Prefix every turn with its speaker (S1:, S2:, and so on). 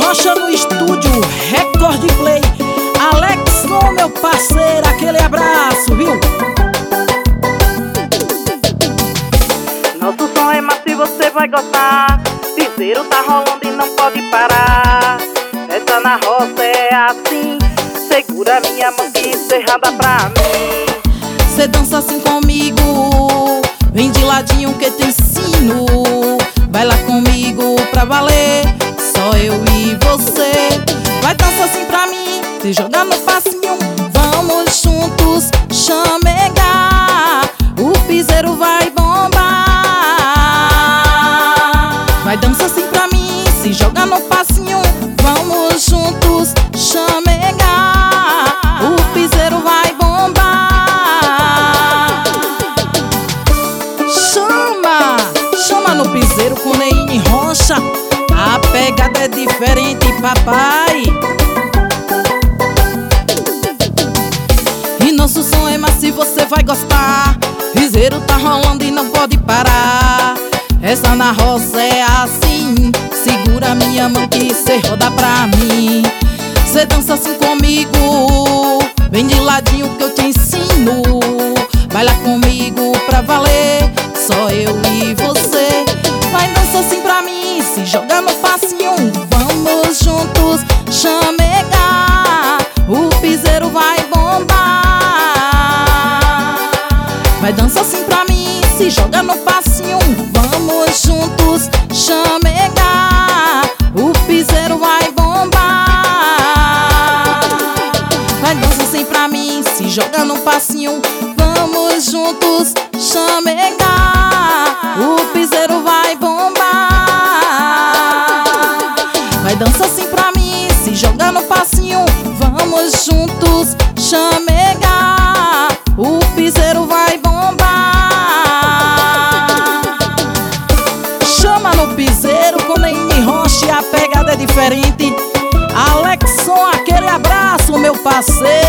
S1: Rocha no estúdio, Record Play. Alexson, meu parceiro, aquele abraço, viu?
S2: Nosso som é massa e você vai gostar. Piseiro tá rolando e não pode parar. Essa na roça é assim. Segura minha mão que encerrada pra mim.
S1: Cê dança assim comigo, vem de ladinho que eu te ensino. Vai lá comigo pra valer, só eu e você. Vai dançar assim pra mim, se jogar no passinho. Vamos juntos chamegar, o piseiro vai bombar. Vai dançar assim pra mim, se jogar no passinho. Vamos juntos chamegar, o piseiro vai bombar. Chama no piseiro com Neine Rocha. A pegada é diferente, papai. E nosso som é massa e você vai gostar. Piseiro tá rolando e não pode parar. Essa na roça é assim. Segura minha mão que cê roda pra mim. Cê dança assim comigo, vem de ladinho que eu te ensino. Vai lá comigo pra valer, só eu e você. Vai dançar assim pra mim, se jogar no passinho. Vamos juntos chamegar, o piseiro vai bombar. Vai dançar assim pra mim, se jogar no passinho. Vamos juntos chamegar, o piseiro vai bombar. Vai dançar assim pra mim, se jogar no passinho. Vamos juntos chamegar, o piseiro vai bombar. Vai dançar assim pra mim, se jogar no passinho. Vamos juntos chamegar, o piseiro vai bombar. Chama no piseiro com Neine Rocha, a pegada é diferente. Alexson, aquele abraço, meu parceiro.